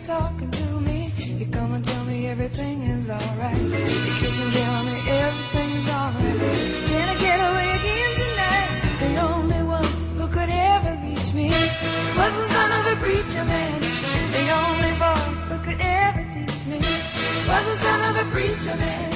talking to me. You come and tell me everything is alright. You kiss and tell me everything is alright. Can I get away again tonight? The only one who could ever reach me was the son of a preacher man. The only boy who could ever teach me was the son of a preacher man.